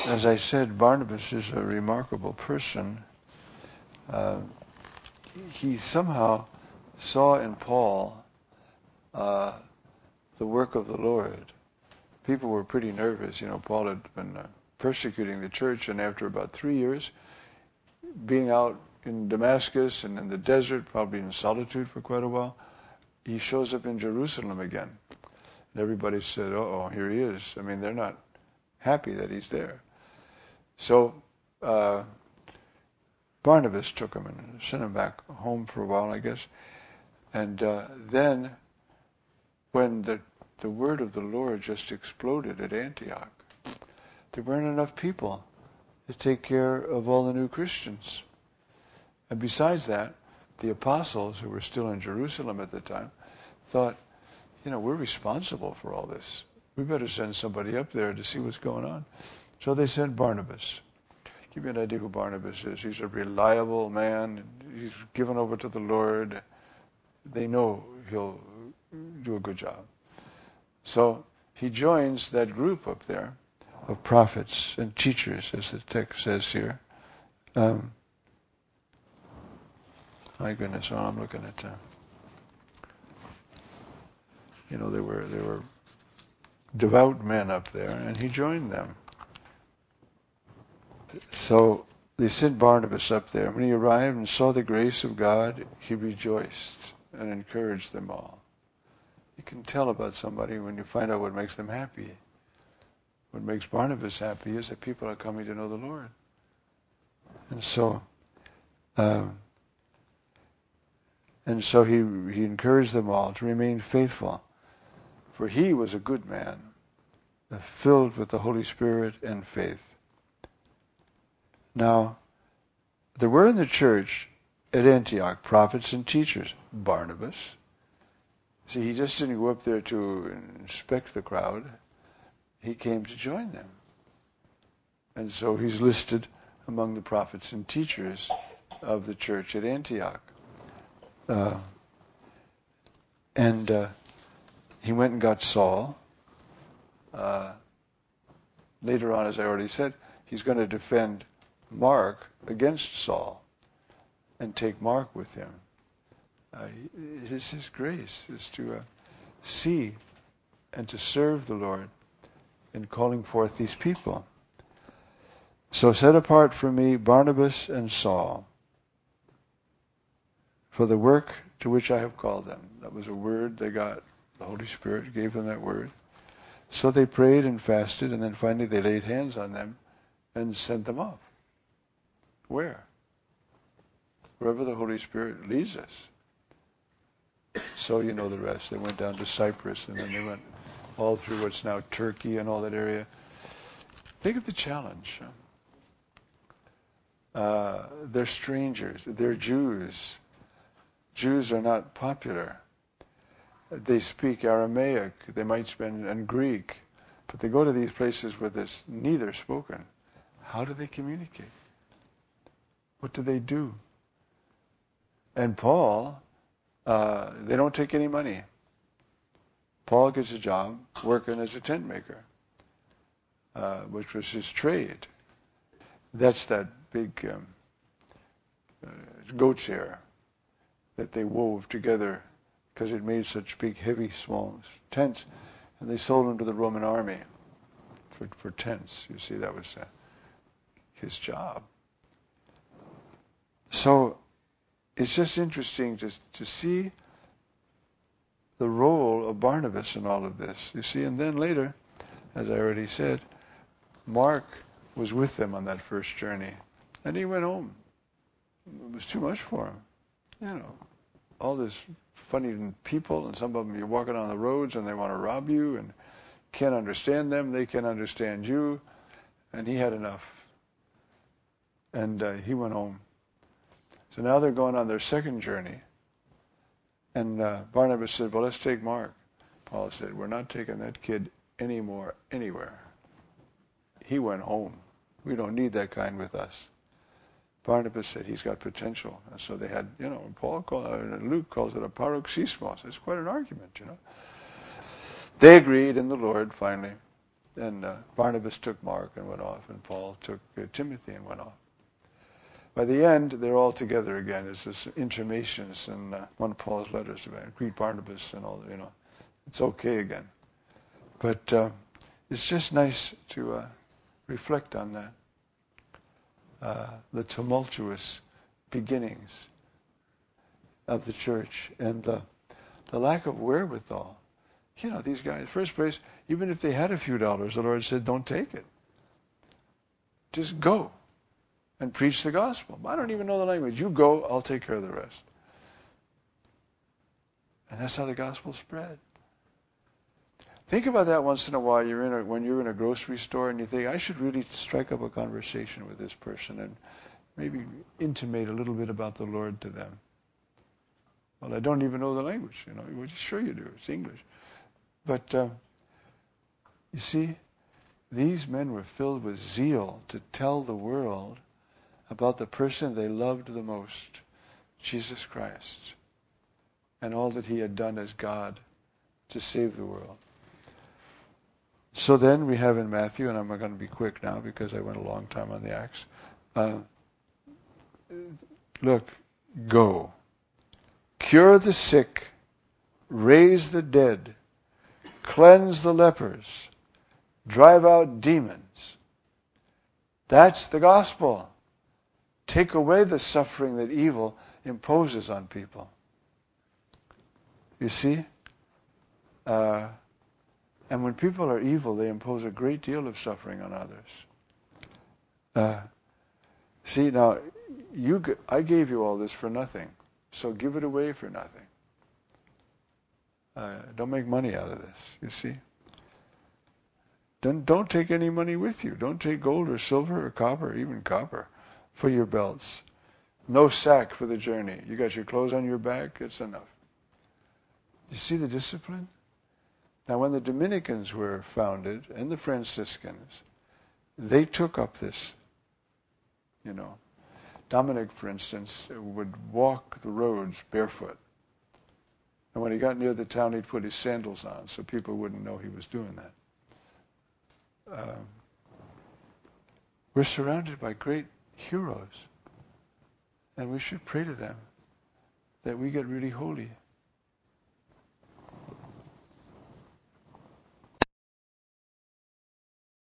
as I said, Barnabas is a remarkable person. He somehow saw in Paul the work of the Lord. People were pretty nervous. Paul had been persecuting the church, and after about 3 years, being out in Damascus and in the desert, probably in solitude for quite a while, he shows up in Jerusalem again. And everybody said, uh-oh, here he is. I mean, they're not happy that he's there. So Barnabas took him and sent him back home for a while, I guess. And then when the word of the Lord just exploded at Antioch, there weren't enough people to take care of all the new Christians. And besides that, the apostles, who were still in Jerusalem at the time, thought, we're responsible for all this. We better send somebody up there to see what's going on. So they sent Barnabas. Give you an idea who Barnabas is. He's a reliable man. He's given over to the Lord. They know he'll do a good job. So he joins that group up there of prophets and teachers, as the text says here. My goodness, I'm looking at there were devout men up there, and he joined them. So they sent Barnabas up there. When he arrived and saw the grace of God, he rejoiced and encouraged them all. You can tell about somebody when you find out what makes them happy. What makes Barnabas happy is that people are coming to know the Lord. And so he encouraged them all to remain faithful. For he was a good man, filled with the Holy Spirit and faith. Now, there were in the church at Antioch prophets and teachers. Barnabas. See, he just didn't go up there to inspect the crowd. He came to join them. And so he's listed among the prophets and teachers of the church at Antioch. He went and got Saul. Later on, as I already said, he's going to defend Mark against Saul and take Mark with him. His grace is to see and to serve the Lord in calling forth these people. So set apart for me Barnabas and Saul for the work to which I have called them. That was a word they got. The Holy Spirit gave them that word. So they prayed and fasted, and then finally they laid hands on them and sent them off. Where? Wherever the Holy Spirit leads us. So you know the rest. They went down to Cyprus, and then they went all through what's now Turkey and all that area. Think of the challenge. They're strangers. They're Jews. Jews are not popular. They speak Aramaic. They might speak and Greek. But they go to these places where there's neither spoken. How do they communicate? What do they do? And Paul, they don't take any money. Paul gets a job working as a tent maker, which was his trade. That's that big goat's hair that they wove together because it made such big, heavy, small tents, and they sold them to the Roman army for tents. You see, that was his job. So it's just interesting to see the role of Barnabas in all of this. You see, and then later, as I already said, Mark was with them on that first journey, and he went home. It was too much for him. All this funny people, and some of them you're walking on the roads and they want to rob you and can't understand them, they can't understand you, and he had enough. And he went home. So now they're going on their second journey. And Barnabas said, well, let's take Mark. Paul said, we're not taking that kid anymore, anywhere. He went home. We don't need that kind with us. Barnabas said he's got potential. And so they had, Luke calls it a paroxysmos. It's quite an argument, They agreed in the Lord, finally. And Barnabas took Mark and went off, and Paul took Timothy and went off. By the end, they're all together again. It's just intermissions in one of Paul's letters about greet Barnabas and all. It's okay again. But it's just nice to reflect on that, the tumultuous beginnings of the church and the lack of wherewithal. These guys, first place, even if they had a few dollars, the Lord said, don't take it. Just go and preach the gospel. I don't even know the language. You go, I'll take care of the rest. And that's how the gospel spread. Think about that once in a while. When you're in a grocery store and you think, I should really strike up a conversation with this person and maybe intimate a little bit about the Lord to them. Well, I don't even know the language. Well, sure you do. It's English. But you see, these men were filled with zeal to tell the world about the person they loved the most, Jesus Christ, and all that he had done as God to save the world. So then we have in Matthew, and I'm going to be quick now because I went a long time on the Acts. Look, go, cure the sick, raise the dead, cleanse the lepers, drive out demons. That's the gospel. Take away the suffering that evil imposes on people. You see? And when people are evil, they impose a great deal of suffering on others. See, now, I gave you all this for nothing, so give it away for nothing. Don't make money out of this, you see? Don't take any money with you. Don't take gold or silver or copper, even copper, for your belts. No sack for the journey. You got your clothes on your back, it's enough. You see the discipline? Now when the Dominicans were founded, and the Franciscans, they took up this. Dominic, for instance, would walk the roads barefoot. And when he got near the town, he'd put his sandals on so people wouldn't know he was doing that. We're surrounded by great heroes, and we should pray to them that we get really holy.